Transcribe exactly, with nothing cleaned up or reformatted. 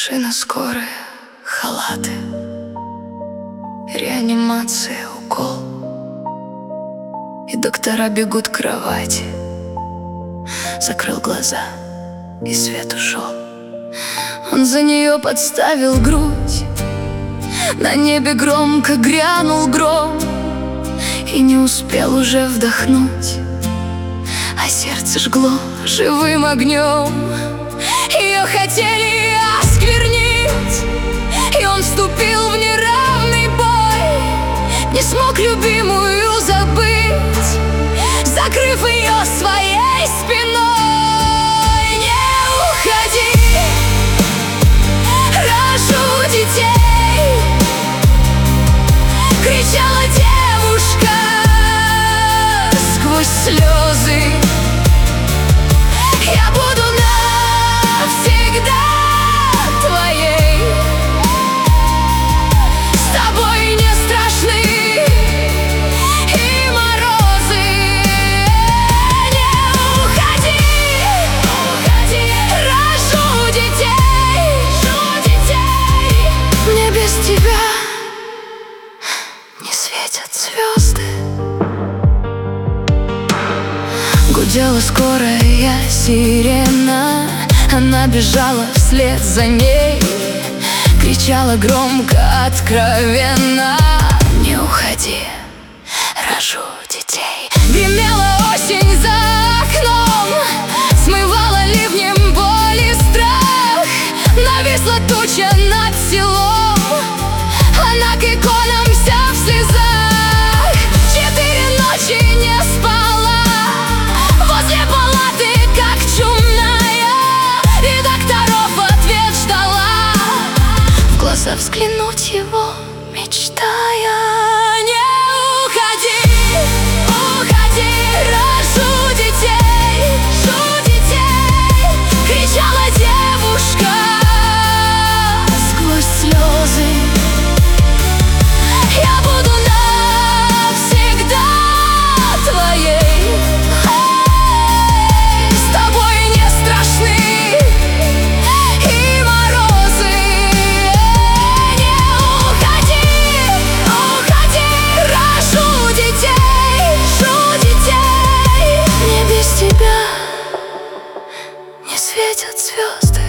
Машина скорая, халаты, реанимация, укол. И доктора бегут к кровати. Закрыл глаза, и свет ушел. Он за нее подставил грудь. На небе громко грянул гром, и не успел уже вдохнуть, а сердце жгло живым огнем. Ее хотели осквернить, и он вступил в неравный бой. Не смог любимую забыть, закрыв ее своей спиной. Не уходи, рожу детей, кричала девушка сквозь слезы. Я буду навсегда твоей, с тобой не страшны и морозы. Не уходи, уходи, рожу детей, рожу детей. Мне без тебя не светят звезды. Гудела скорая сирена, она бежала вслед за ней, кричала громко, откровенно: не уходи, рожу детей. Гремела осень за окном, смывала ливнем боль и страх. Нависла туча над селом, она к иконам вся в слезах. Четыре ночи не спала возле палаты, как чумная, и докторов ответ ждала, в глаза взглянуть его мечтая. Не уходи, уходи, рожу детей, рожу детей, кричала девушка сквозь слезы. Я буду навсегда твоей, с тобой не страшны и морозы. Не уходи, уходи, рожу детей, рожу детей. Мне без тебя не светят звезды.